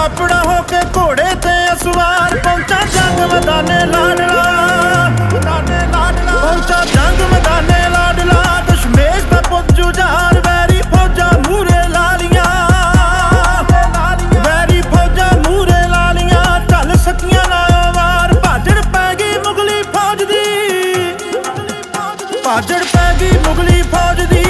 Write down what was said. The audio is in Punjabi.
ਆਪਣਾ ਹੋ ਕੇ ਘੋੜੇ ਤੇ ਅਸਵਾਰ ਪਹੁੰਚਾ ਜੰਗ ਮੈਦਾਨੇ ਲਾਡਲਾ, ਪਹੁੰਚਾ ਜੰਗ ਮੈਦਾਨੇ ਲਾਡਲਾ। ਦਸ਼ਮੇਸ਼ ਦਾ ਪੁੱਤ ਜੁਝਾਰ ਵੈਰੀ ਫੌਜਾਂ ਮੂਹਰੇ ਲਾਲੀਆਂ, ਵੈਰੀ ਫੌਜਾਂ ਮੂਹਰੇ ਲਾਲੀਆਂ। ਢਲ ਸਕੀਆਂ ਨਾ ਵਾਰ, ਭਾਜੜ ਪੈ ਗਈ ਮੁਗਲੀ ਫੌਜ ਦੀ, ਭਾਜੜ ਪੈ ਗਈ ਮੁਗਲੀ ਫੌਜ ਦੀ।